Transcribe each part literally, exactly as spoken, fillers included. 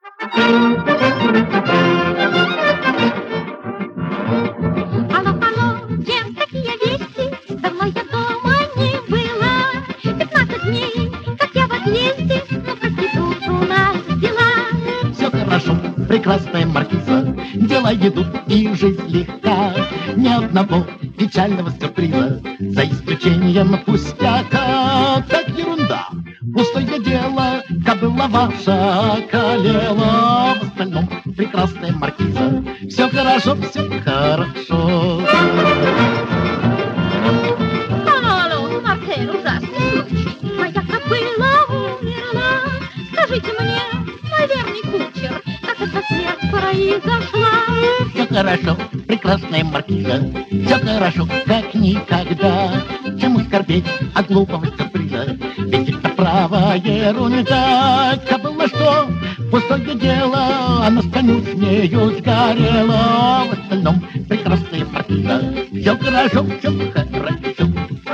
Алло, алло, чем такие вести? Давно я дома не была. Пятнадцать дней, как я в отъезде, но прости, тут у нас дела. Все хорошо, прекрасная маркиза, дела идут и жизнь легка. Ни одного печального сюрприза, за исключением пустяка. Так ерунда, пустое дело, кобыла ваша околела. В остальном прекрасная маркиза, все хорошо, все хорошо. Алло, алло, Мартель, ужасный случай. Моя кобыла умерла. Скажите мне, мой верный кучер, как эта смерть произошла? Все хорошо, прекрасная маркиза, все хорошо, как никогда. Чему скорбеть от глупого сюрприза, ведь это право ерунда. Кобыла что, пустое дело, она с коню с нею сгорела. В остальном прекрасная маркиза, все хорошо, все хорошо.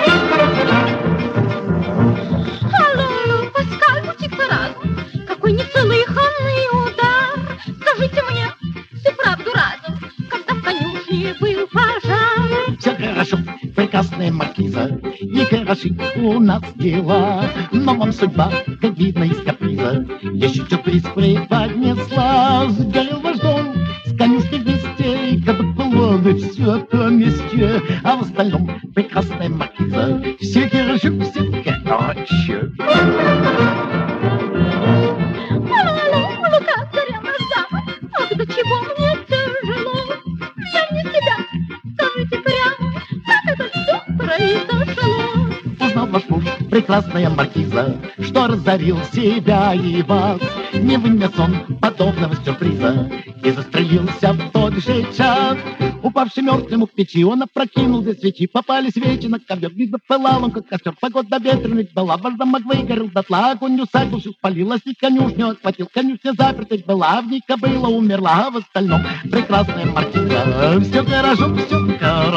Алло, алло, Паскаль, будьте разум, какой неслыханный удар. Скажите мне всю правду разом, когда в конюшне был пожар. Все хорошо, прекрасная маркиза, не хороши у нас дела. Но вам судьба, как видно из каприза, еще сюрприз преподнесла. Сгорел ваш дом, с конюшни вместе, и как было бы все по месте. А в остальном прекрасная маркиза, все хорошо, все хорошо. Алло, алло, Лука, царевна дама, ах, до чего мне тяжело. Я не себя, скажите прямо, как это все произошло? Узнал ваш муж, прекрасная маркиза, что разорил себя и вас. Не вынес он подобного сюрприза и застрелился в тот же час. Упавший мертвым у печи, он опрокинул две свечи. Попали свечи на ковер, видно, пылал он, как костер. Погода ветреная была, ваш замок выгорел дотла. Огонь усадьбу спалилась и конюшню отхватил. Конюшня заперта была, в ней кобыла умерла. А в остальном прекрасная маркиза, все хорошо, все хорошо.